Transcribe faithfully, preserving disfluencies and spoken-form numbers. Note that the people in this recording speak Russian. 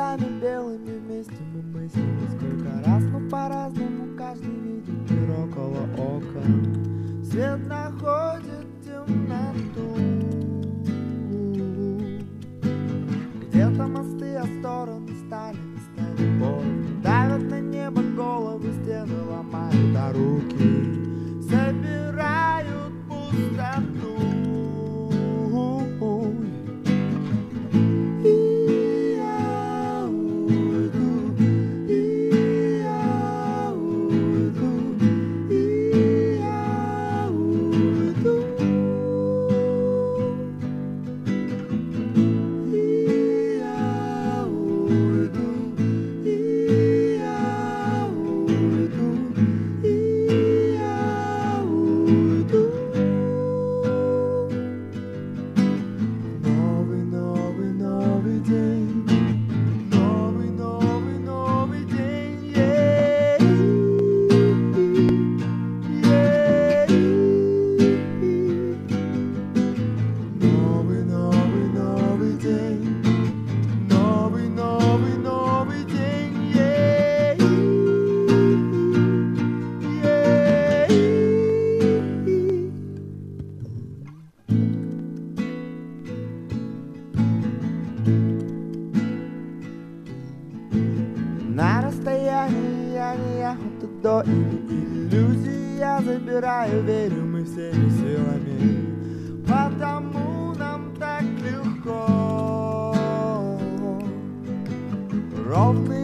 глазами белыми вместе мы мыслим, сколько раз, но по-разному каждый видит мир около окон. Свет находит темноту, где-то мосты, а стороны стали местами боль. Давят на небо головы, стены ломают, а руки собирают пустоту. На расстоянии я не охота до иллюзий я забираю, верю мы всеми силами, потому нам так легко. Ровный